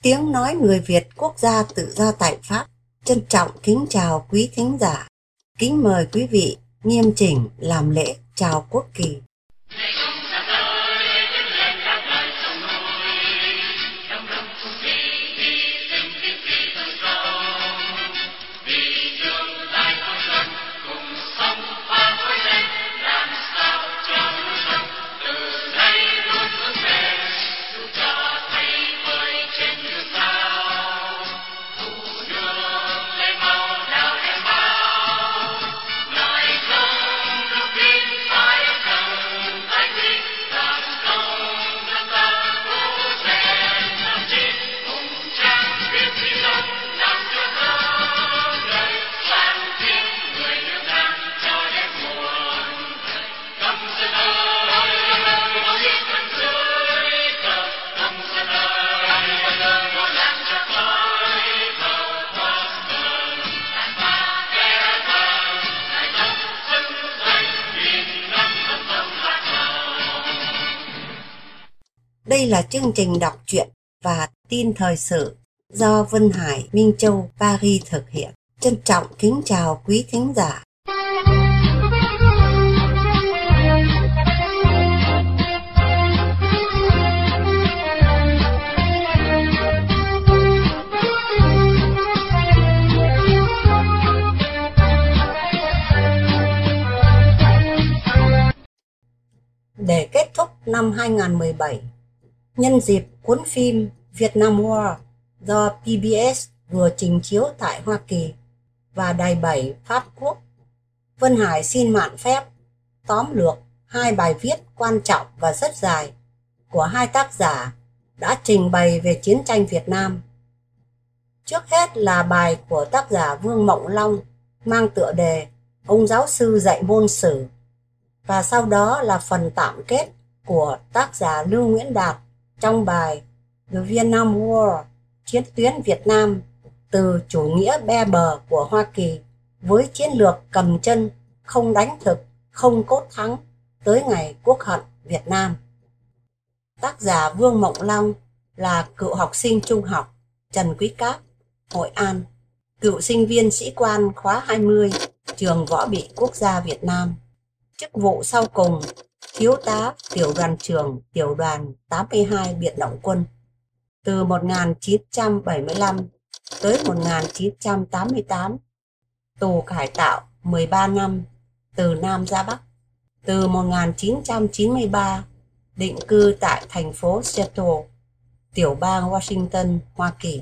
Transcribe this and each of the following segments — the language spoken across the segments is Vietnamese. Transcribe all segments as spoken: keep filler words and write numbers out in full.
Tiếng nói người Việt quốc gia tự do tại Pháp trân trọng kính chào quý thính giả. Kính mời quý vị nghiêm chỉnh làm lễ chào quốc kỳ. Đây là chương trình đọc truyện và tin thời sự do Vân Hải, Minh Châu, Paris thực hiện. Trân trọng kính chào quý thính giả. Để kết thúc năm hai nghìn không trăm mười bảy, nhân dịp cuốn phim Vietnam War do pê bê ét vừa trình chiếu tại Hoa Kỳ và Đài bảy Pháp Quốc, Vân Hải xin mạn phép tóm lược hai bài viết quan trọng và rất dài của hai tác giả đã trình bày về chiến tranh Việt Nam. Trước hết là bài của tác giả Vương Mộng Long mang tựa đề Ông giáo sư dạy môn sử, và sau đó là phần tạm kết của tác giả Lưu Nguyễn Đạt trong bài The Vietnam War, chiến tuyến Việt Nam từ chủ nghĩa be bờ của Hoa Kỳ với chiến lược cầm chân, không đánh thực, không cốt thắng tới ngày quốc hận Việt Nam. Tác giả Vương Mộng Long là cựu học sinh trung học Trần Quý Cáp, Hội An, cựu sinh viên sĩ quan khóa hai mươi, trường Võ bị Quốc gia Việt Nam. Chức vụ sau cùng thiếu tá tiểu đoàn trưởng tiểu đoàn tám mươi hai biệt động quân từ một nghìn chín trăm bảy mươi lăm tới một nghìn chín trăm tám mươi tám, tù cải tạo mười ba năm từ Nam ra Bắc, từ một nghìn chín trăm chín mươi ba định cư tại thành phố Seattle, tiểu bang Washington, Hoa Kỳ.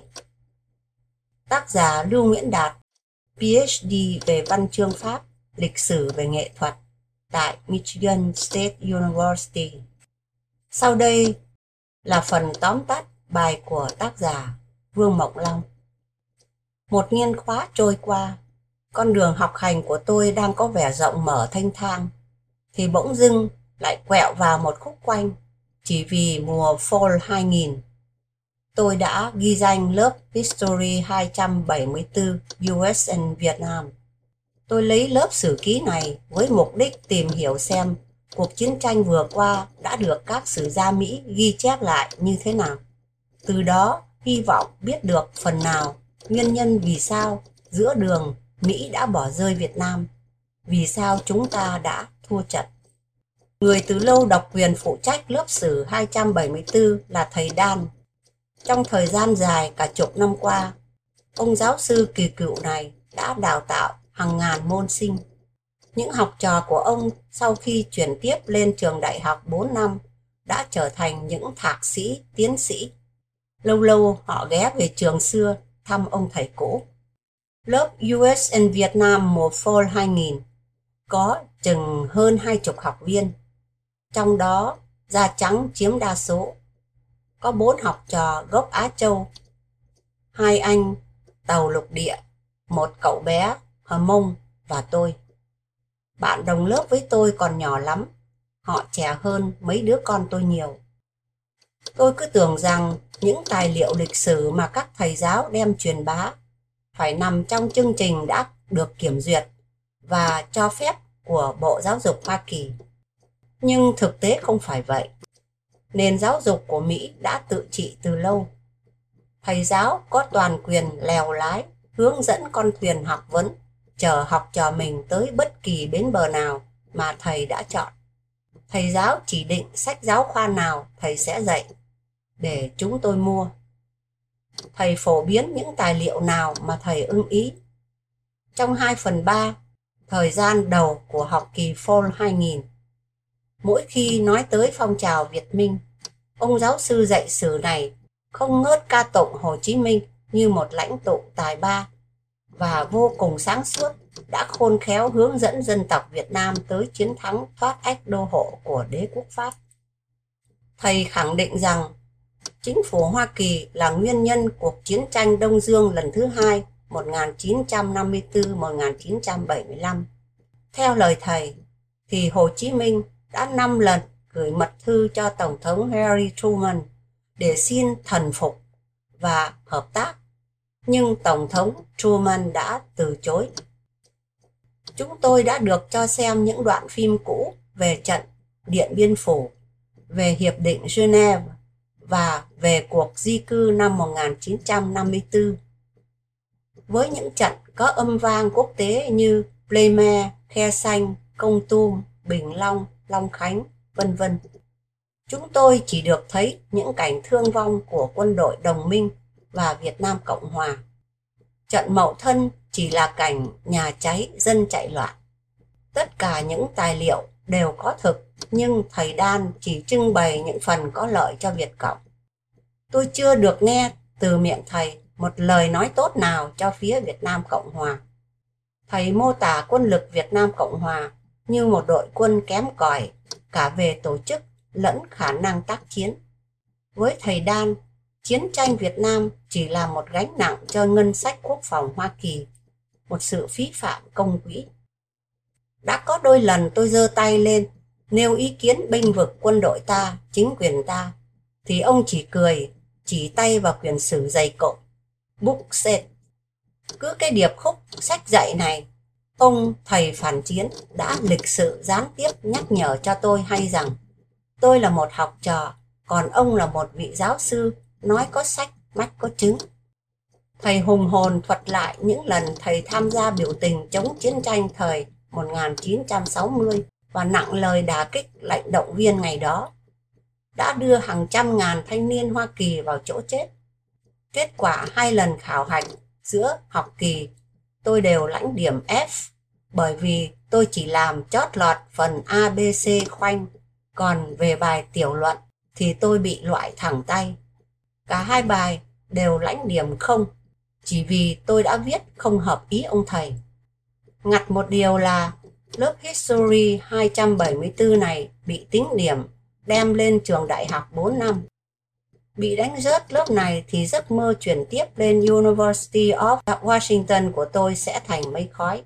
Tác giả Lưu Nguyễn Đạt, pê hát đê về văn chương Pháp, lịch sử về nghệ thuật tại Michigan State University. Sau đây là phần tóm tắt bài của tác giả Vương Mộng Long. Một niên khóa trôi qua, con đường học hành của tôi đang có vẻ rộng mở thanh thang, thì bỗng dưng lại quẹo vào một khúc quanh chỉ vì mùa Fall hai nghìn. Tôi đã ghi danh lớp History hai trăm bảy mươi tư u ét and Vietnam. Tôi lấy lớp sử ký này với mục đích tìm hiểu xem cuộc chiến tranh vừa qua đã được các sử gia Mỹ ghi chép lại như thế nào. Từ đó hy vọng biết được phần nào nguyên nhân vì sao giữa đường Mỹ đã bỏ rơi Việt Nam, vì sao chúng ta đã thua trận. Người từ lâu độc quyền phụ trách lớp sử hai trăm bảy mươi tư là thầy Đan. Trong thời gian dài cả chục năm qua, ông giáo sư kỳ cựu này đã đào tạo hàng ngàn môn sinh. Những học trò của ông sau khi chuyển tiếp lên trường đại học bốn năm đã trở thành những thạc sĩ, tiến sĩ. Lâu lâu họ ghé về trường xưa thăm ông thầy cũ. Lớp u ét and Vietnam mùa Fall hai nghìn có chừng hơn hai chục học viên, trong đó da trắng chiếm đa số. Có bốn học trò gốc Á Châu, hai anh tàu lục địa, một cậu bé Hờ Mông và tôi. Bạn đồng lớp với tôi còn nhỏ lắm, họ trẻ hơn mấy đứa con tôi nhiều. Tôi cứ tưởng rằng những tài liệu lịch sử mà các thầy giáo đem truyền bá phải nằm trong chương trình đã được kiểm duyệt và cho phép của Bộ Giáo dục Hoa Kỳ. Nhưng thực tế không phải vậy. Nền giáo dục của Mỹ đã tự trị từ lâu. Thầy giáo có toàn quyền lèo lái, hướng dẫn con thuyền học vấn, chở học trò mình tới bất kỳ bến bờ nào mà thầy đã chọn. Thầy giáo chỉ định sách giáo khoa nào thầy sẽ dạy để chúng tôi mua. Thầy phổ biến những tài liệu nào mà thầy ưng ý. Trong hai phần ba thời gian đầu của học kỳ Fall hai nghìn, mỗi khi nói tới phong trào Việt Minh, ông giáo sư dạy sử này không ngớt ca tụng Hồ Chí Minh như một lãnh tụ tài ba và vô cùng sáng suốt, đã khôn khéo hướng dẫn dân tộc Việt Nam tới chiến thắng thoát ách đô hộ của đế quốc Pháp. Thầy khẳng định rằng chính phủ Hoa Kỳ là nguyên nhân cuộc chiến tranh Đông Dương lần thứ hai một nghìn chín trăm năm mươi tư đến một nghìn chín trăm bảy mươi lăm. Theo lời thầy, thì Hồ Chí Minh đã năm lần gửi mật thư cho Tổng thống Harry Truman để xin thần phục và hợp tác, nhưng Tổng thống Truman đã từ chối. Chúng tôi đã được cho xem những đoạn phim cũ về trận Điện Biên Phủ, về Hiệp định Geneva và về cuộc di cư năm một nghìn chín trăm năm mươi tư. Với những trận có âm vang quốc tế như Pleme, Khe Xanh, Công Tum, Bình Long, Long Khánh, vân vân. Chúng tôi chỉ được thấy những cảnh thương vong của quân đội đồng minh và Việt Nam Cộng Hòa. Trận Mậu Thân chỉ là cảnh nhà cháy, dân chạy loạn. Tất cả những tài liệu đều có thực, nhưng thầy Đan chỉ trưng bày những phần có lợi cho Việt Cộng. Tôi chưa được nghe từ miệng thầy một lời nói tốt nào cho phía Việt Nam Cộng Hòa. Thầy mô tả quân lực Việt Nam Cộng Hòa như một đội quân kém cỏi cả về tổ chức lẫn khả năng tác chiến. Với thầy Đan, chiến tranh Việt Nam chỉ là một gánh nặng cho ngân sách quốc phòng Hoa Kỳ, một sự phí phạm công quỹ. Đã có đôi lần tôi giơ tay lên nêu ý kiến bênh vực quân đội ta, chính quyền ta, thì ông chỉ cười, chỉ tay vào quyển sử dày cộm Book Set. Cứ cái điệp khúc sách dạy này, ông thầy phản chiến đã lịch sự gián tiếp nhắc nhở cho tôi hay rằng tôi là một học trò, còn ông là một vị giáo sư, nói có sách, mách có chứng. Thầy hùng hồn thuật lại những lần thầy tham gia biểu tình chống chiến tranh thời một nghìn chín trăm sáu mươi và nặng lời đả kích lãnh động viên ngày đó, đã đưa hàng trăm ngàn thanh niên Hoa Kỳ vào chỗ chết. Kết quả hai lần khảo hạch giữa học kỳ, tôi đều lãnh điểm F, bởi vì tôi chỉ làm chót lọt phần A B C khoanh, còn về bài tiểu luận thì tôi bị loại thẳng tay. Cả hai bài đều lãnh điểm không, chỉ vì tôi đã viết không hợp ý ông thầy. Ngặt một điều là lớp History hai trăm bảy mươi tư này bị tính điểm, đem lên trường đại học bốn năm. Bị đánh rớt lớp này thì giấc mơ chuyển tiếp lên University of Washington của tôi sẽ thành mây khói.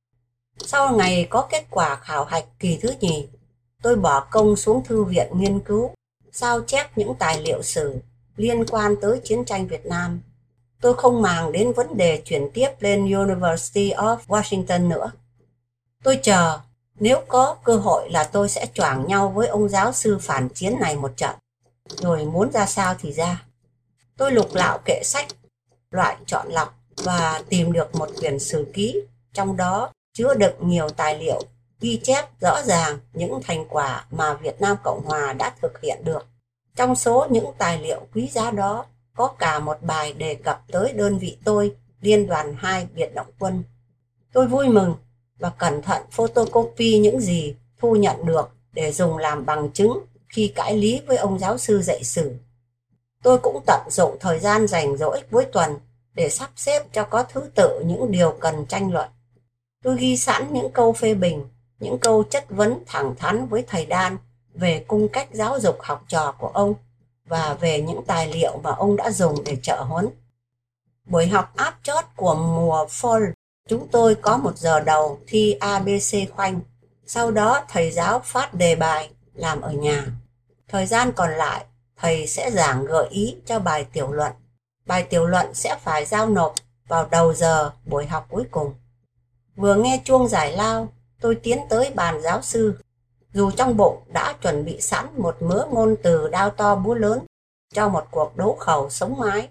Sau ngày có kết quả khảo hạch kỳ thứ nhì, tôi bỏ công xuống thư viện nghiên cứu, sao chép những tài liệu sử liên quan tới chiến tranh Việt Nam. Tôi không màng đến vấn đề chuyển tiếp lên University of Washington nữa. Tôi chờ, nếu có cơ hội là tôi sẽ choảng nhau với ông giáo sư phản chiến này một trận, rồi muốn ra sao thì ra. Tôi lục lạo kệ sách, loại chọn lọc và tìm được một quyển sử ký, trong đó chứa đựng nhiều tài liệu ghi chép rõ ràng những thành quả mà Việt Nam Cộng Hòa đã thực hiện được. Trong số những tài liệu quý giá đó có cả một bài đề cập tới đơn vị tôi, Liên đoàn hai Biệt động quân. Tôi vui mừng và cẩn thận photocopy những gì thu nhận được để dùng làm bằng chứng khi cãi lý với ông giáo sư dạy sử. Tôi cũng tận dụng thời gian rảnh rỗi cuối tuần để sắp xếp cho có thứ tự những điều cần tranh luận. Tôi ghi sẵn những câu phê bình, những câu chất vấn thẳng thắn với thầy Đan về cung cách giáo dục học trò của ông và về những tài liệu mà ông đã dùng để trợ huấn. Buổi học áp chót của mùa Fall, chúng tôi có một giờ đầu thi A B C khoanh, sau đó thầy giáo phát đề bài làm ở nhà. Thời gian còn lại, thầy sẽ giảng gợi ý cho bài tiểu luận. Bài tiểu luận sẽ phải giao nộp vào đầu giờ buổi học cuối cùng. Vừa nghe chuông giải lao, tôi tiến tới bàn giáo sư. Dù trong bụng đã chuẩn bị sẵn một mớ ngôn từ đao to búa lớn cho một cuộc đấu khẩu sống mái,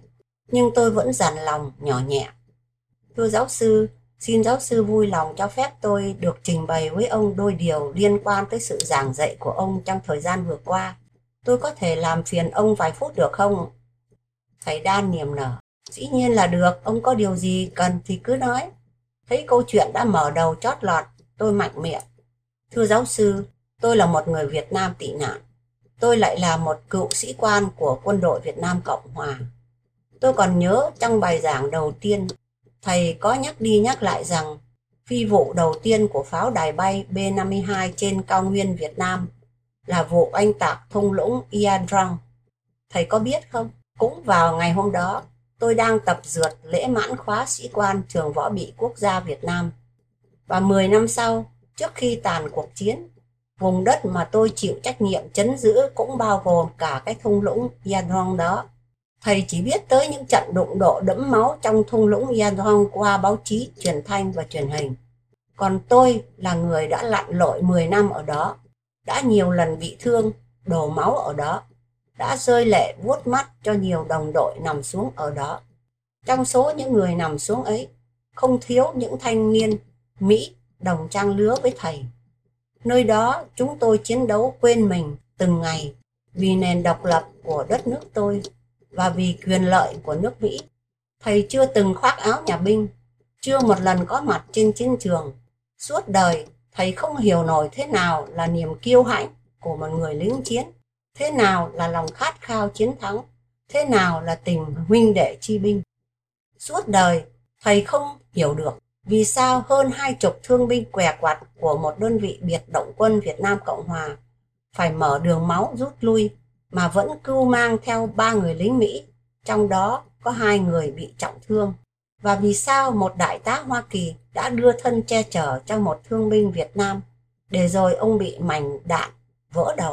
Nhưng tôi vẫn dằn lòng nhỏ nhẹ. Thưa giáo sư, xin giáo sư vui lòng cho phép tôi được trình bày với ông đôi điều liên quan tới sự giảng dạy của ông trong thời gian vừa qua. Tôi có thể làm phiền ông vài phút được không? Thầy Dan niềm nở. Dĩ nhiên là được, ông có điều gì cần thì cứ nói. Thấy câu chuyện đã mở đầu chót lọt, tôi mạnh miệng. Thưa giáo sư, tôi là một người Việt Nam tị nạn. Tôi lại là một cựu sĩ quan của quân đội Việt Nam Cộng Hòa. Tôi còn nhớ trong bài giảng đầu tiên, thầy có nhắc đi nhắc lại rằng phi vụ đầu tiên của pháo đài bay B năm mươi hai trên cao nguyên Việt Nam là vụ oanh tạc thung lũng Ia Drang. Thầy có biết không? Cũng vào ngày hôm đó, tôi đang tập dượt lễ mãn khóa sĩ quan trường võ bị quốc gia Việt Nam. Và mười năm sau, trước khi tàn cuộc chiến, vùng đất mà tôi chịu trách nhiệm trấn giữ cũng bao gồm cả cái thung lũng Ia Drang đó. Thầy chỉ biết tới những trận đụng độ đẫm máu trong thung lũng Ia Drang qua báo chí, truyền thanh và truyền hình. Còn tôi là người đã lặn lội mười năm ở đó, đã nhiều lần bị thương, đổ máu ở đó, đã rơi lệ vuốt mắt cho nhiều đồng đội nằm xuống ở đó. Trong số những người nằm xuống ấy, không thiếu những thanh niên Mỹ đồng trang lứa với thầy. Nơi đó chúng tôi chiến đấu quên mình từng ngày vì nền độc lập của đất nước tôi và vì quyền lợi của nước Mỹ. Thầy chưa từng khoác áo nhà binh, chưa một lần có mặt trên chiến trường. Suốt đời, thầy không hiểu nổi thế nào là niềm kiêu hãnh của một người lính chiến, thế nào là lòng khát khao chiến thắng, thế nào là tình huynh đệ chi binh. Suốt đời, thầy không hiểu được vì sao hơn hai chục thương binh què quặt của một đơn vị biệt động quân Việt Nam Cộng Hòa phải mở đường máu rút lui mà vẫn cưu mang theo ba người lính Mỹ, trong đó có hai người bị trọng thương. Và vì sao một đại tá Hoa Kỳ đã đưa thân che chở cho một thương binh Việt Nam, để rồi ông bị mảnh đạn vỡ đầu.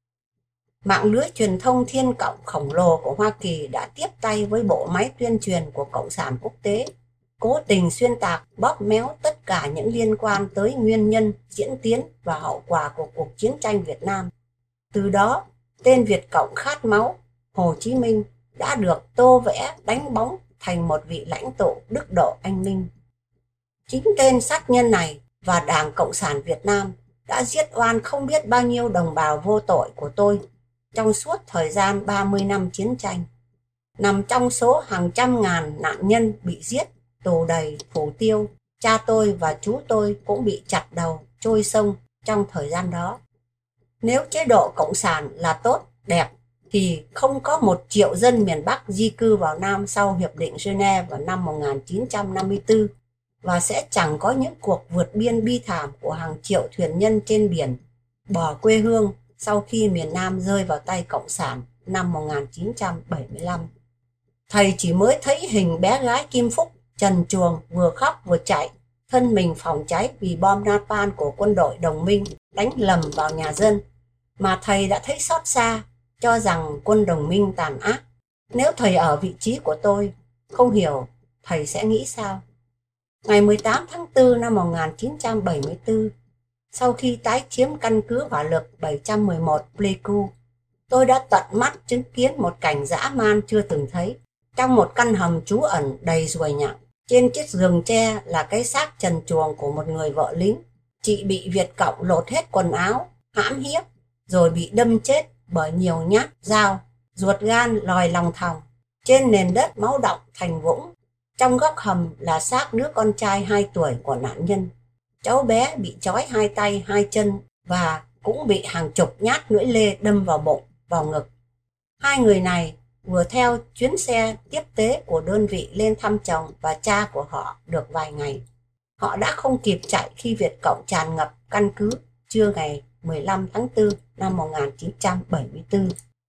Mạng lưới truyền thông thiên cộng khổng lồ của Hoa Kỳ đã tiếp tay với bộ máy tuyên truyền của Cộng sản quốc tế, cố tình xuyên tạc, bóp méo tất cả những liên quan tới nguyên nhân, diễn tiến và hậu quả của cuộc chiến tranh Việt Nam. Từ đó, tên Việt Cộng khát máu, Hồ Chí Minh đã được tô vẽ đánh bóng thành một vị lãnh tụ đức độ anh minh. Chính tên sát nhân này và Đảng Cộng sản Việt Nam đã giết oan không biết bao nhiêu đồng bào vô tội của tôi trong suốt thời gian ba mươi năm chiến tranh. Nằm trong số hàng trăm ngàn nạn nhân bị giết, tù đầy, phủ tiêu, cha tôi và chú tôi cũng bị chặt đầu, trôi sông trong thời gian đó. Nếu chế độ Cộng sản là tốt, đẹp, thì không có một triệu dân miền Bắc di cư vào Nam sau Hiệp định Geneva vào năm một nghìn chín trăm năm mươi tư, và sẽ chẳng có những cuộc vượt biên bi thảm của hàng triệu thuyền nhân trên biển bỏ quê hương sau khi miền Nam rơi vào tay Cộng sản năm một nghìn chín trăm bảy mươi lăm. Thầy chỉ mới thấy hình bé gái Kim Phúc trần truồng vừa khóc vừa chạy, thân mình phòng cháy vì bom napalm của quân đội đồng minh đánh lầm vào nhà dân, mà thầy đã thấy xót xa, cho rằng quân đồng minh tàn ác. Nếu thầy ở vị trí của tôi, không hiểu thầy sẽ nghĩ sao. Ngày mười tám tháng tư năm một nghìn chín trăm bảy mươi tư, sau khi tái chiếm căn cứ hỏa lực bảy trăm mười một Pleiku, tôi đã tận mắt chứng kiến một cảnh dã man chưa từng thấy. Trong một căn hầm trú ẩn đầy ruồi nhặng, trên chiếc giường tre là cái xác trần truồng của một người vợ lính. Chị bị Việt Cộng lột hết quần áo, hãm hiếp, rồi bị đâm chết bởi nhiều nhát dao, ruột gan lòi lòng thòng. Trên nền đất máu đọng thành vũng. Trong góc hầm là xác đứa con trai hai tuổi của nạn nhân. Cháu bé bị trói hai tay hai chân và cũng bị hàng chục nhát lưỡi lê đâm vào bụng, vào ngực. Hai người này vừa theo chuyến xe tiếp tế của đơn vị lên thăm chồng và cha của họ được vài ngày. Họ đã không kịp chạy khi Việt Cộng tràn ngập căn cứ trưa ngày mười lăm tháng tư năm một nghìn chín trăm bảy mươi tư.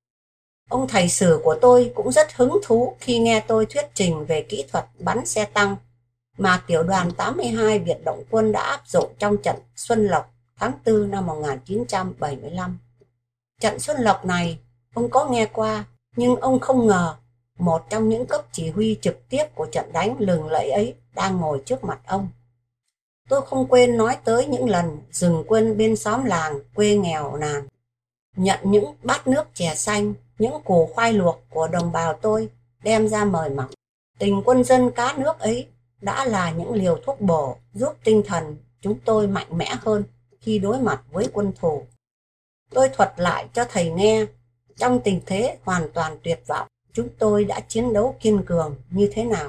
Ông thầy sử của tôi cũng rất hứng thú khi nghe tôi thuyết trình về kỹ thuật bắn xe tăng mà tiểu đoàn tám mươi hai biệt động quân đã áp dụng trong trận Xuân Lộc tháng tư năm một nghìn chín trăm bảy mươi lăm. Trận Xuân Lộc này ông có nghe qua, nhưng ông không ngờ một trong những cấp chỉ huy trực tiếp của trận đánh lừng lẫy ấy đang ngồi trước mặt ông. Tôi không quên nói tới những lần dừng quân bên xóm làng quê nghèo nàn, nhận những bát nước chè xanh, những củ khoai luộc của đồng bào tôi đem ra mời mọc. Tình quân dân cá nước ấy đã là những liều thuốc bổ giúp tinh thần chúng tôi mạnh mẽ hơn khi đối mặt với quân thù. Tôi thuật lại cho thầy nghe, trong tình thế hoàn toàn tuyệt vọng, chúng tôi đã chiến đấu kiên cường như thế nào.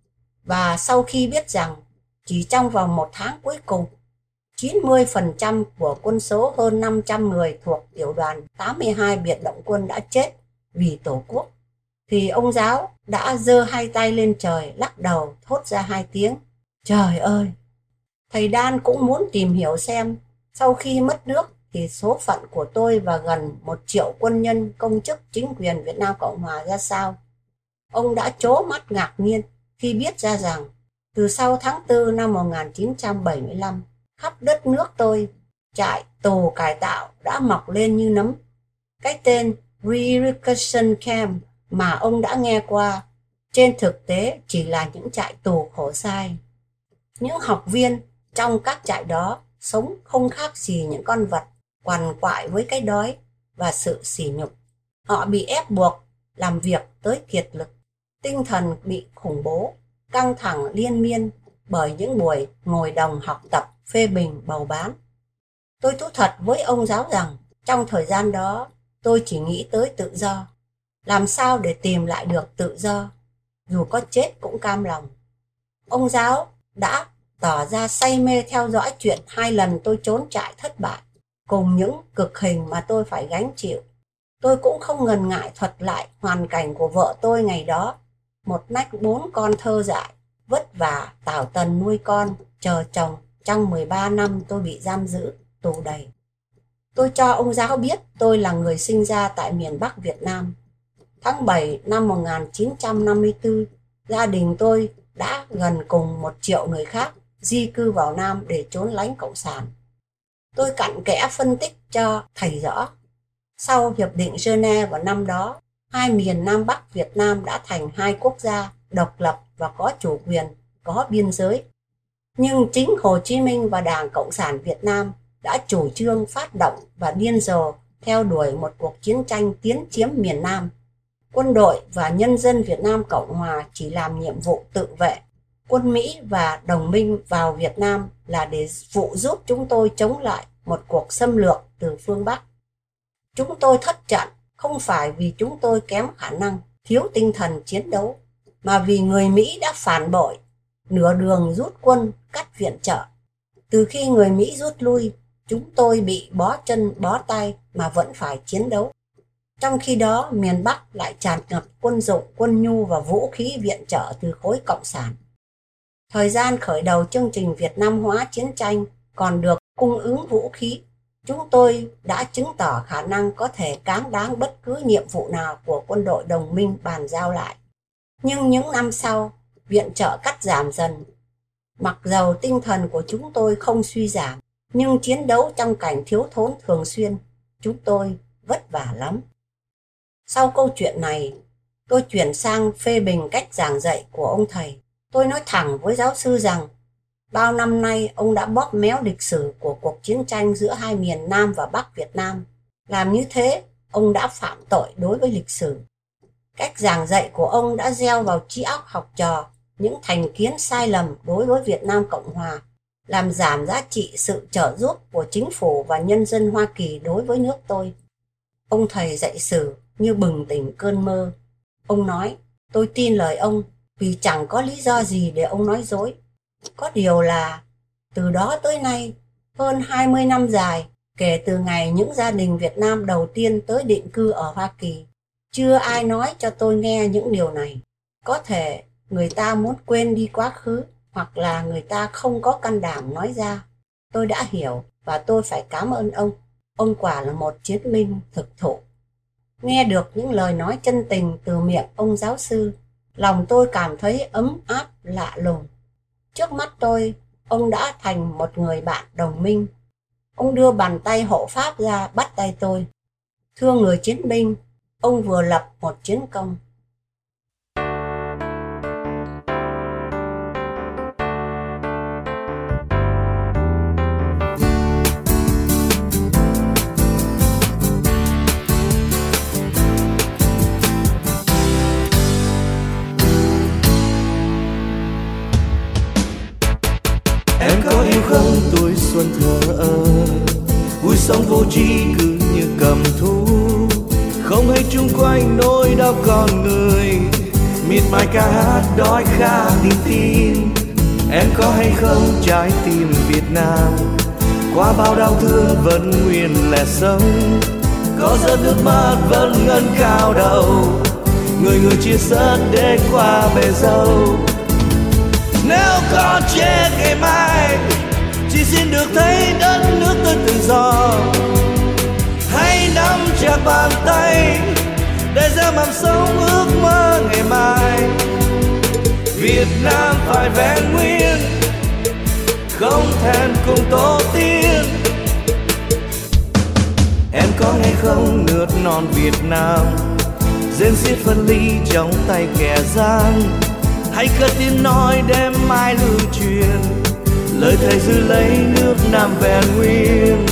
Và sau khi biết rằng chỉ trong vòng một tháng cuối cùng, chín mươi phần trăm của quân số hơn năm trăm người thuộc tiểu đoàn tám mươi hai biệt động quân đã chết vì Tổ quốc, thì ông giáo đã giơ hai tay lên trời, lắc đầu thốt ra hai tiếng: "Trời ơi!" Thầy Đan cũng muốn tìm hiểu xem sau khi mất nước thì số phận của tôi và gần một triệu quân nhân công chức chính quyền Việt Nam Cộng Hòa ra sao. Ông đã trố mắt ngạc nhiên khi biết ra rằng từ sau tháng tư năm một nghìn chín trăm bảy mươi lăm, khắp đất nước tôi, trại tù cải tạo đã mọc lên như nấm. Cái tên Re-education Camp mà ông đã nghe qua, trên thực tế chỉ là những trại tù khổ sai. Những học viên trong các trại đó sống không khác gì những con vật quằn quại với cái đói và sự sỉ nhục. Họ bị ép buộc làm việc tới kiệt lực, tinh thần bị khủng bố, căng thẳng liên miên bởi những buổi ngồi đồng học tập, phê bình, bầu bán. Tôi thú thật với ông giáo rằng trong thời gian đó tôi chỉ nghĩ tới tự do. Làm sao để tìm lại được tự do, dù có chết cũng cam lòng. Ông giáo đã tỏ ra say mê theo dõi chuyện hai lần tôi trốn trại thất bại, cùng những cực hình mà tôi phải gánh chịu. Tôi cũng không ngần ngại thuật lại hoàn cảnh của vợ tôi ngày đó, một nách bốn con thơ dại, vất vả tảo tần nuôi con, chờ chồng trong mười ba năm tôi bị giam giữ, tù đầy. Tôi cho ông giáo biết tôi là người sinh ra tại miền Bắc Việt Nam. Tháng bảy năm một nghìn chín trăm năm mươi tư, gia đình tôi đã gần cùng một triệu người khác di cư vào Nam để trốn lánh Cộng sản. Tôi cặn kẽ phân tích cho thầy rõ. Sau Hiệp định Geneva vào năm đó, hai miền Nam Bắc Việt Nam đã thành hai quốc gia độc lập và có chủ quyền, có biên giới. Nhưng chính Hồ Chí Minh và Đảng Cộng sản Việt Nam đã chủ trương phát động và điên rồ theo đuổi một cuộc chiến tranh tiến chiếm miền Nam. Quân đội và nhân dân Việt Nam Cộng Hòa chỉ làm nhiệm vụ tự vệ. Quân Mỹ và đồng minh vào Việt Nam là để phụ giúp chúng tôi chống lại một cuộc xâm lược từ phương Bắc. Chúng tôi thất trận không phải vì chúng tôi kém khả năng, thiếu tinh thần chiến đấu, mà vì người Mỹ đã phản bội, nửa đường rút quân, cắt viện trợ. Từ khi người Mỹ rút lui, chúng tôi bị bó chân bó tay mà vẫn phải chiến đấu. Trong khi đó, miền Bắc lại tràn ngập quân dụng, quân nhu và vũ khí viện trợ từ khối Cộng sản. Thời gian khởi đầu chương trình Việt Nam hóa chiến tranh còn được cung ứng vũ khí, chúng tôi đã chứng tỏ khả năng có thể cáng đáng bất cứ nhiệm vụ nào của quân đội đồng minh bàn giao lại. Nhưng những năm sau, viện trợ cắt giảm dần. Mặc dầu tinh thần của chúng tôi không suy giảm, nhưng chiến đấu trong cảnh thiếu thốn thường xuyên, chúng tôi vất vả lắm. Sau câu chuyện này, tôi chuyển sang phê bình cách giảng dạy của ông thầy. Tôi nói thẳng với giáo sư rằng, bao năm nay ông đã bóp méo lịch sử của cuộc chiến tranh giữa hai miền Nam và Bắc Việt Nam. Làm như thế, ông đã phạm tội đối với lịch sử. Cách giảng dạy của ông đã gieo vào trí óc học trò những thành kiến sai lầm đối với Việt Nam Cộng Hòa, làm giảm giá trị sự trợ giúp của chính phủ và nhân dân Hoa Kỳ đối với nước tôi. Ông thầy dạy sử như bừng tỉnh cơn mơ. Ông nói, tôi tin lời ông vì chẳng có lý do gì để ông nói dối. Có điều là, từ đó tới nay, hơn hai mươi năm dài, kể từ ngày những gia đình Việt Nam đầu tiên tới định cư ở Hoa Kỳ, chưa ai nói cho tôi nghe những điều này. Có thể người ta muốn quên đi quá khứ, hoặc là người ta không có can đảm nói ra. Tôi đã hiểu và tôi phải cảm ơn ông. Ông quả là một chiến binh thực thụ. Nghe được những lời nói chân tình từ miệng ông giáo sư, lòng tôi cảm thấy ấm áp lạ lùng. Trước mắt tôi, ông đã thành một người bạn đồng minh. Ông đưa bàn tay hộ pháp ra bắt tay tôi. Thưa người chiến binh, ông vừa lập một chiến công. xuân thờ ơ, vui sống vô tri cứ như cầm thú, không hay chung quanh nỗi đau con người, miệt mài ca hát đói khát niềm tin. Em có hay không trái tim Việt Nam, qua bao đau thương vẫn nguyên lẽ sống, có giọt nước mắt vẫn ngân cao đầu, người người chia sớt để qua bề dâu. Nếu có chết ngày mai, chỉ xin được thấy đất nước tôi tự do, hãy nắm chặt bàn tay để gieo mầm sống ước mơ ngày mai. Việt Nam phải vẹn nguyên, không thèm cùng tổ tiên. Em có nghe không nước non Việt Nam, rên xiết phân ly trong tay kẻ gian, hãy cất tiếng nói đêm mai lưu truyền, lời thầy giữ lấy nước Nam vẹn nguyên.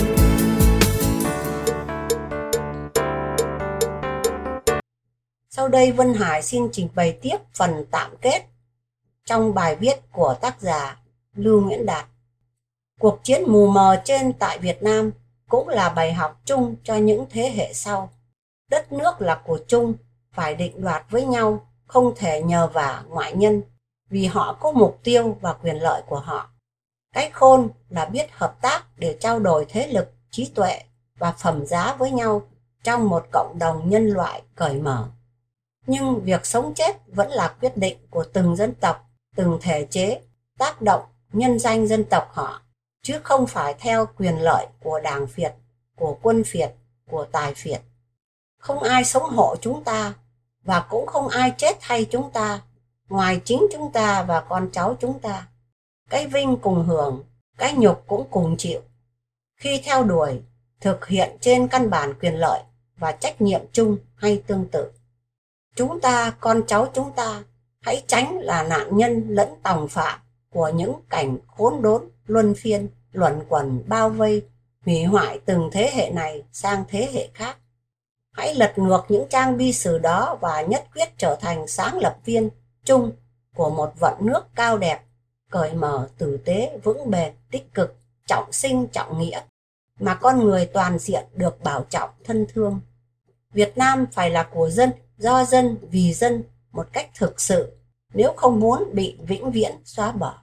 Sau đây Vân Hải xin trình bày tiếp phần tạm kết trong bài viết của tác giả Lưu Nguyễn Đạt. Cuộc chiến mù mờ trên tại Việt Nam cũng là bài học chung cho những thế hệ sau. Đất nước là của chung, phải định đoạt với nhau, không thể nhờ vả ngoại nhân, vì họ có mục tiêu và quyền lợi của họ. Cái khôn là biết hợp tác để trao đổi thế lực, trí tuệ và phẩm giá với nhau trong một cộng đồng nhân loại cởi mở. Nhưng việc sống chết vẫn là quyết định của từng dân tộc, từng thể chế, tác động nhân danh dân tộc họ, chứ không phải theo quyền lợi của Đảng Việt, của quân Việt, của tài Việt. Không ai sống hộ chúng ta, và cũng không ai chết thay chúng ta, ngoài chính chúng ta và con cháu chúng ta. Cái vinh cùng hưởng, cái nhục cũng cùng chịu. Khi theo đuổi, thực hiện trên căn bản quyền lợi và trách nhiệm chung hay tương tự. Chúng ta, con cháu chúng ta, hãy tránh là nạn nhân lẫn tòng phạm của những cảnh khốn đốn, luân phiên, luẩn quẩn bao vây, hủy hoại từng thế hệ này sang thế hệ khác. Hãy lật ngược những trang bi sử đó và nhất quyết trở thành sáng lập viên chung của một vận nước cao đẹp, cởi mở, tử tế, vững bền, tích cực, trọng sinh, trọng nghĩa, mà con người toàn diện được bảo trọng, thân thương. Việt Nam phải là của dân, do dân, vì dân một cách thực sự, nếu không muốn bị vĩnh viễn xóa bỏ.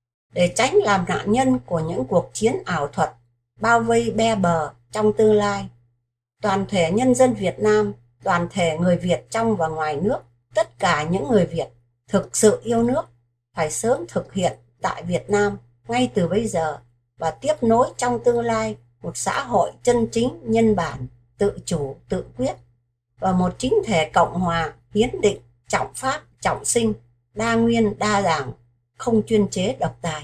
Để tránh làm nạn nhân của những cuộc chiến ảo thuật, bao vây be bờ trong tương lai, toàn thể nhân dân Việt Nam, toàn thể người Việt trong và ngoài nước, tất cả những người Việt thực sự yêu nước, phải sớm thực hiện tại Việt Nam ngay từ bây giờ và tiếp nối trong tương lai một xã hội chân chính, nhân bản, tự chủ, tự quyết và một chính thể cộng hòa, hiến định, trọng pháp, trọng sinh, đa nguyên, đa đảng, không chuyên chế độc tài.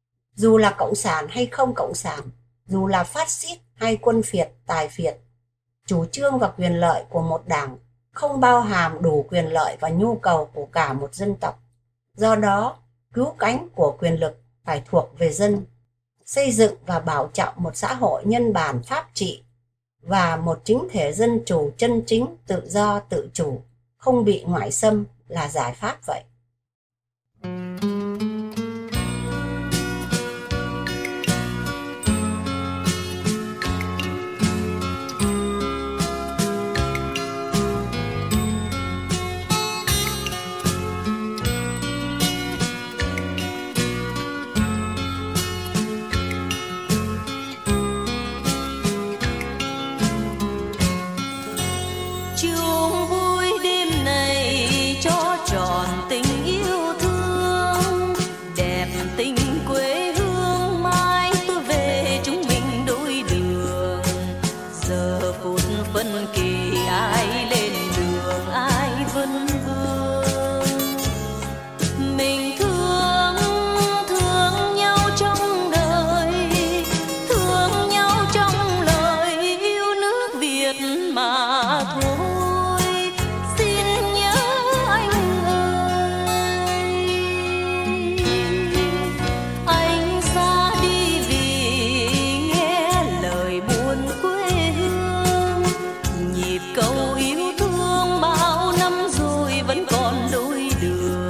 Dù là cộng sản hay không cộng sản, dù là phát xít hay quân Việt, tài Việt, chủ trương và quyền lợi của một đảng không bao hàm đủ quyền lợi và nhu cầu của cả một dân tộc. Do đó, cứu cánh của quyền lực phải thuộc về dân, xây dựng và bảo trọng một xã hội nhân bản pháp trị và một chính thể dân chủ chân chính, tự do, tự chủ, không bị ngoại xâm là giải pháp vậy.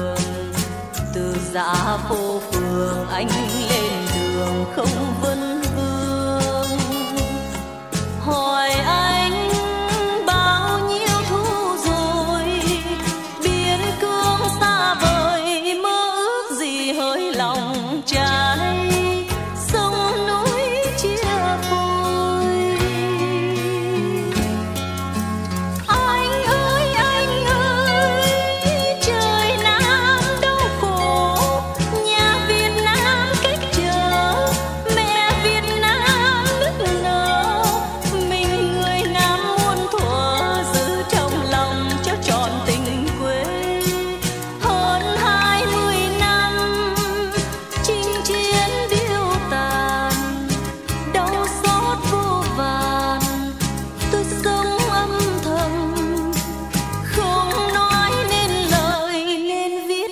Dạ phố phường anh lên đường không vấn vương.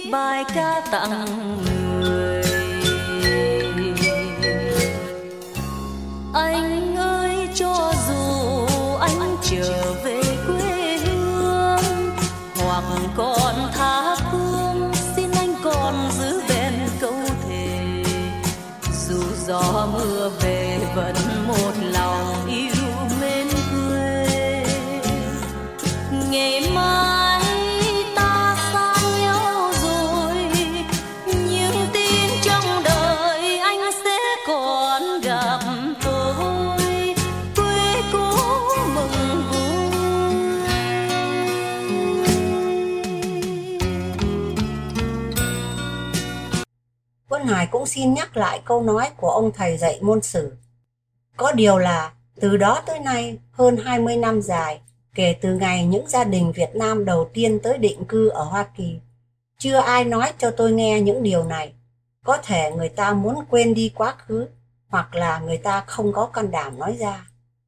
bài ca tặng người. Anh ơi, cho dù anh trở về quê hương hoặc còn tha phương, xin anh còn giữ bền câu thề. Dù gió mưa về vẫn một lòng yêu mến quê. Ngày mai ta xa nhau rồi, nhưng tin trong đời anh sẽ còn gặp tôi. Quê cũ mừng vui. Quân Hải cũng xin nhắc lại câu nói của ông thầy dạy môn sử. Có điều là từ đó tới nay, hơn hai mươi năm dài, kể từ ngày những gia đình Việt Nam đầu tiên tới định cư ở Hoa Kỳ, chưa ai nói cho tôi nghe những điều này. Có thể người ta muốn quên đi quá khứ, hoặc là người ta không có can đảm nói ra.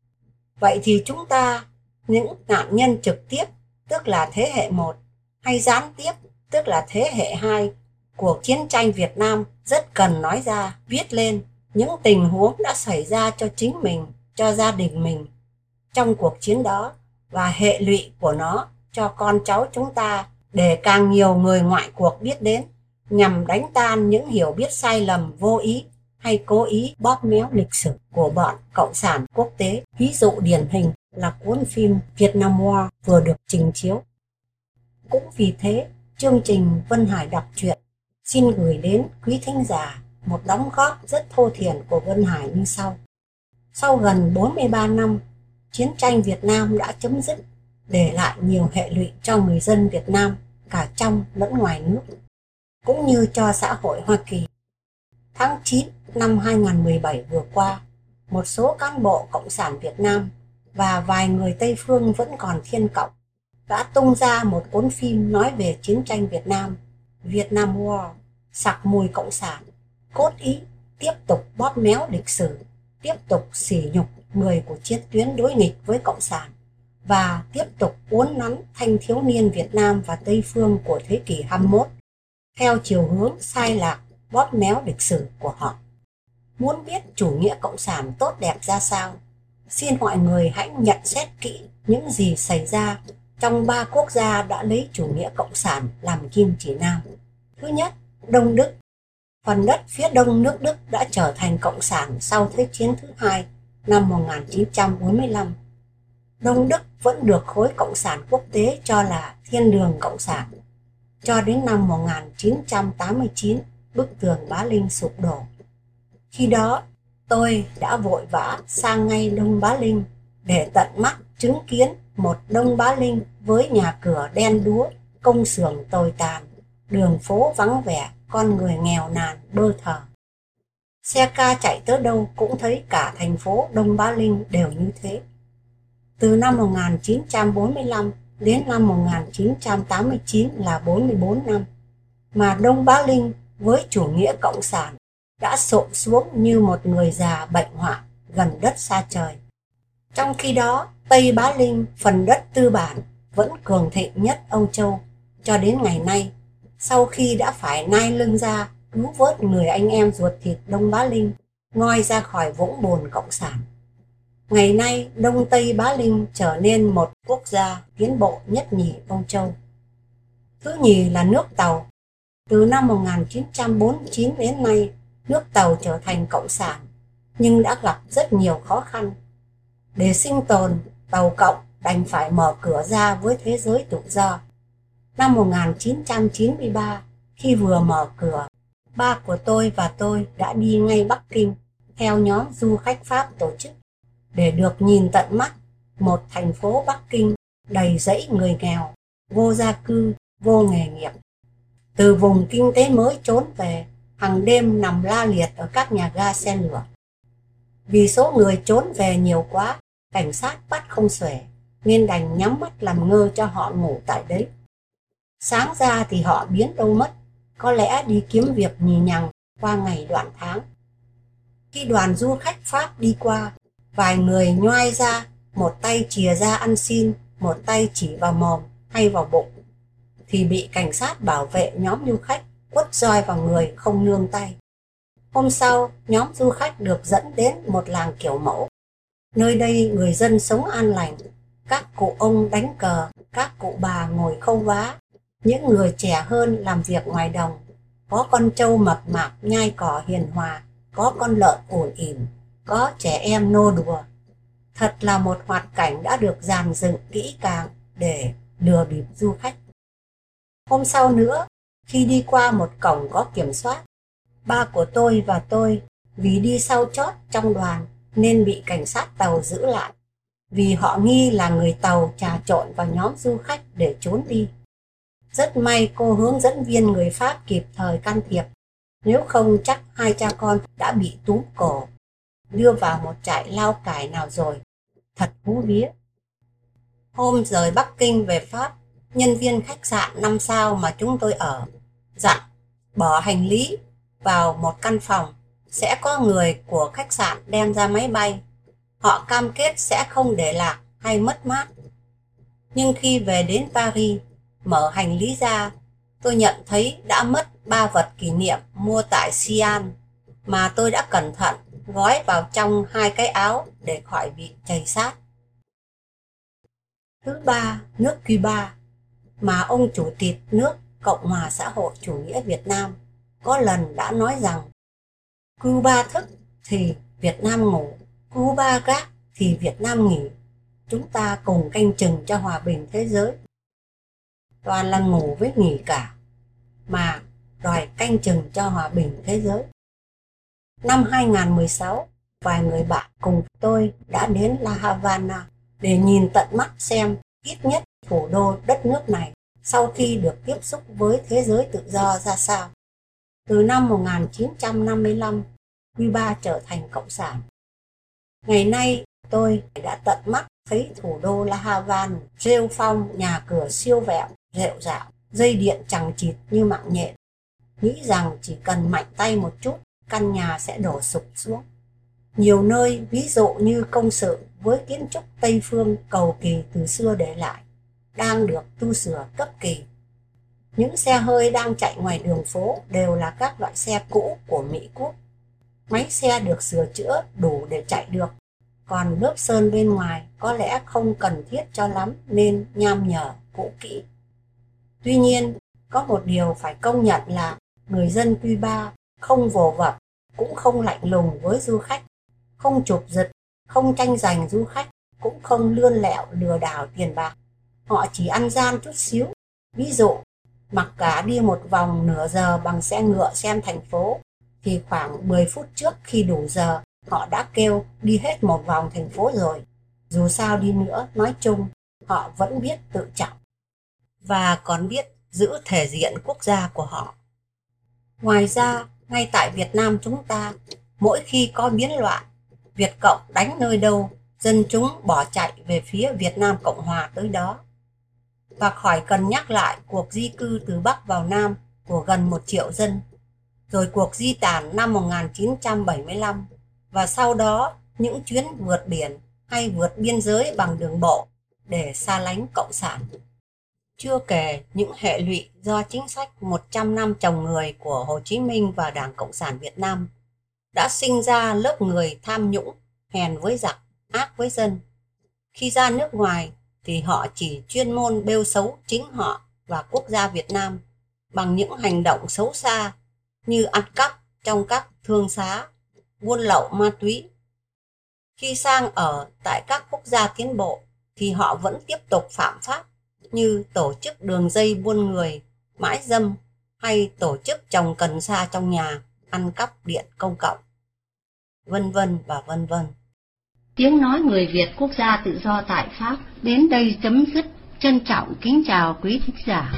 Vậy thì chúng ta, những nạn nhân trực tiếp, tức là thế hệ một, hay gián tiếp, tức là thế hệ hai, của chiến tranh Việt Nam rất cần nói ra, viết lên những tình huống đã xảy ra cho chính mình, cho gia đình mình trong cuộc chiến đó và hệ lụy của nó cho con cháu chúng ta, để càng nhiều người ngoại cuộc biết đến, nhằm đánh tan những hiểu biết sai lầm vô ý hay cố ý bóp méo lịch sử của bọn cộng sản quốc tế. Ví dụ điển hình là cuốn phim Vietnam War vừa được trình chiếu. Cũng vì thế, chương trình Vân Hải đọc truyện xin gửi đến quý thính giả một đóng góp rất thô thiển của Vân Hải như sau. Sau gần bốn mươi ba năm, chiến tranh Việt Nam đã chấm dứt, để lại nhiều hệ lụy cho người dân Việt Nam cả trong lẫn ngoài nước, cũng như cho xã hội Hoa Kỳ. Tháng chín năm hai nghìn không trăm mười bảy vừa qua, một số cán bộ Cộng sản Việt Nam và vài người Tây Phương vẫn còn thiên cộng đã tung ra một cuốn phim nói về chiến tranh Việt Nam, Vietnam War, sặc mùi Cộng sản, cốt ý tiếp tục bóp méo lịch sử, tiếp tục sỉ nhục người của chiến tuyến đối nghịch với Cộng sản và tiếp tục uốn nắn thanh thiếu niên Việt Nam và Tây Phương của thế kỷ hai mươi mốt theo chiều hướng sai lạc, bóp méo lịch sử của họ. Muốn biết chủ nghĩa Cộng sản tốt đẹp ra sao, xin mọi người hãy nhận xét kỹ những gì xảy ra trong ba quốc gia đã lấy chủ nghĩa Cộng sản làm kim chỉ nam. Thứ nhất, Đông Đức. Phần đất phía đông nước Đức đã trở thành Cộng sản sau Thế chiến thứ hai năm một nghìn chín trăm bốn mươi lăm. Đông Đức vẫn được khối Cộng sản quốc tế cho là thiên đường Cộng sản, cho đến năm một nghìn chín trăm tám mươi chín, bức tường Bá Linh sụp đổ. Khi đó, tôi đã vội vã sang ngay Đông Bá Linh để tận mắt chứng kiến một Đông Bá Linh với nhà cửa đen đúa, công xưởng tồi tàn, đường phố vắng vẻ, con người nghèo nàn bơ thờ. Xe ca chạy tới đâu cũng thấy cả thành phố Đông Bá Linh đều như thế. Từ năm một nghìn chín trăm bốn mươi lăm đến năm một nghìn chín trăm tám mươi chín là bốn mươi bốn năm, mà Đông Bá Linh với chủ nghĩa Cộng sản đã xộm xuống như một người già bệnh hoạn gần đất xa trời. Trong khi đó, Tây Bá Linh, phần đất tư bản, vẫn cường thịnh nhất Âu Châu cho đến ngày nay, sau khi đã phải nai lưng ra cứu vớt người anh em ruột thịt Đông Bá Linh ngoi ra khỏi vũng bùn Cộng sản. Ngày nay, Đông Tây Bá Linh trở nên một quốc gia tiến bộ nhất nhì Âu Châu. Thứ nhì là nước Tàu. Từ năm một nghìn chín trăm bốn mươi chín đến nay, nước Tàu trở thành Cộng sản, nhưng đã gặp rất nhiều khó khăn. Để sinh tồn, Tàu Cộng đành phải mở cửa ra với thế giới tự do. Năm một nghìn chín trăm chín mươi ba, khi vừa mở cửa, ba của tôi và tôi đã đi ngay Bắc Kinh theo nhóm du khách Pháp tổ chức, để được nhìn tận mắt một thành phố Bắc Kinh đầy rẫy người nghèo, vô gia cư, vô nghề nghiệp. Từ vùng kinh tế mới trốn về, hàng đêm nằm la liệt ở các nhà ga xe lửa. Vì số người trốn về nhiều quá, cảnh sát bắt không xuể, nên đành nhắm mắt làm ngơ cho họ ngủ tại đấy. Sáng ra thì họ biến đâu mất, có lẽ đi kiếm việc nhì nhằng qua ngày đoạn tháng. Khi đoàn du khách Pháp đi qua, vài người nhoai ra, một tay chìa ra ăn xin, một tay chỉ vào mồm hay vào bụng. thì bị cảnh sát bảo vệ nhóm du khách quất roi vào người không nương tay. Hôm sau, nhóm du khách được dẫn đến một làng kiểu mẫu. Nơi đây người dân sống an lành, các cụ ông đánh cờ, các cụ bà ngồi khâu vá, những người trẻ hơn làm việc ngoài đồng, có con trâu mập mạp nhai cỏ hiền hòa, có con lợn ổn ỉm, có trẻ em nô đùa. Thật là một hoạt cảnh đã được dàn dựng kỹ càng để lừa bịp du khách. Hôm sau nữa, khi đi qua một cổng có kiểm soát, ba của tôi và tôi vì đi sau chót trong đoàn nên bị cảnh sát tàu giữ lại, vì họ nghi là người Tàu trà trộn vào nhóm du khách để trốn đi. Rất may cô hướng dẫn viên người Pháp kịp thời can thiệp, nếu không chắc hai cha con đã bị túm cổ, đưa vào một trại lao cải nào rồi. Thật hú vía. Hôm rời Bắc Kinh về Pháp, nhân viên khách sạn năm sao mà chúng tôi ở dặn bỏ hành lý vào một căn phòng, sẽ có người của khách sạn đem ra máy bay. Họ cam kết sẽ không để lạc hay mất mát. Nhưng khi về đến Paris, mở hành lý ra, tôi nhận thấy đã mất ba vật kỷ niệm mua tại Xi'an mà tôi đã cẩn thận gói vào trong hai cái áo để khỏi bị chày sát. Thứ ba, nước Cuba mà ông chủ tịch nước Cộng hòa xã hội chủ nghĩa Việt Nam có lần đã nói rằng Cuba thức thì Việt Nam ngủ, Cuba gác thì Việt Nam nghỉ. Chúng ta cùng canh chừng cho hòa bình thế giới. Toàn là ngủ với nghỉ cả, mà đòi canh chừng cho hòa bình thế giới. Năm hai nghìn không trăm mười sáu, vài người bạn cùng tôi đã đến La Havana để nhìn tận mắt xem ít nhất thủ đô đất nước này sau khi được tiếp xúc với thế giới tự do ra sao. Từ năm một nghìn chín trăm năm mươi lăm, Cuba trở thành cộng sản. Ngày nay, tôi đã tận mắt thấy thủ đô La Havana rêu phong, nhà cửa siêu vẹo, rệu rạo, dây điện chằng chịt như mạng nhện. Nghĩ rằng chỉ cần mạnh tay một chút, căn nhà sẽ đổ sụp xuống. Nhiều nơi, ví dụ như công sự với kiến trúc Tây phương cầu kỳ từ xưa để lại, đang được tu sửa cấp kỳ. Những xe hơi đang chạy ngoài đường phố đều là các loại xe cũ của Mỹ Quốc. Máy xe được sửa chữa đủ để chạy được, còn lớp sơn bên ngoài có lẽ không cần thiết cho lắm nên nham nhở, cũ kỹ. Tuy nhiên, có một điều phải công nhận là người dân Cuba không vồ vập, cũng không lạnh lùng với du khách, không chụp giật, không tranh giành du khách, cũng không lươn lẹo lừa đảo tiền bạc. Họ chỉ ăn gian chút xíu. Ví dụ, mặc cả đi một vòng nửa giờ bằng xe ngựa xem thành phố, thì khoảng mười phút trước khi đủ giờ, họ đã kêu đi hết một vòng thành phố rồi. Dù sao đi nữa, nói chung, họ vẫn biết tự trọng, và còn biết giữ thể diện quốc gia của họ. Ngoài ra, ngay tại Việt Nam chúng ta, mỗi khi có biến loạn, Việt Cộng đánh nơi đâu, dân chúng bỏ chạy về phía Việt Nam Cộng Hòa tới đó. Và khỏi cần nhắc lại cuộc di cư từ Bắc vào Nam của gần một triệu dân, rồi cuộc di tản năm một nghìn chín trăm bảy mươi lăm, và sau đó những chuyến vượt biển hay vượt biên giới bằng đường bộ để xa lánh Cộng sản. Chưa kể những hệ lụy do chính sách một trăm năm trồng người của Hồ Chí Minh và Đảng Cộng sản Việt Nam đã sinh ra lớp người tham nhũng, hèn với giặc, ác với dân. Khi ra nước ngoài thì họ chỉ chuyên môn bêu xấu chính họ và quốc gia Việt Nam bằng những hành động xấu xa như ăn cắp trong các thương xá, buôn lậu ma túy. Khi sang ở tại các quốc gia tiến bộ thì họ vẫn tiếp tục phạm pháp như tổ chức đường dây buôn người, mãi dâm hay tổ chức trồng cần sa trong nhà, ăn cắp điện công cộng, vân vân và vân vân. Tiếng nói người Việt quốc gia tự do tại Pháp đến đây chấm dứt. Trân trọng kính chào quý thính giả.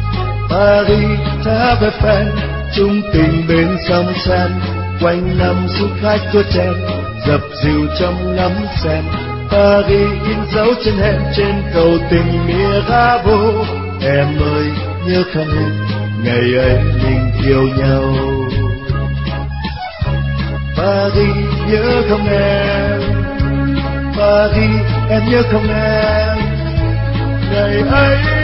Paris tháp Eiffel, chung tình bên sông Seine, quanh năm du khách có chen, dập dìu trong ngắm sen. Paris in dấu chân hẹn trên cầu tình Mirabeau. Em ơi nhớ không hết ngày ấy mình yêu nhau. Paris nhớ không em, Paris em nhớ không em, ngày ấy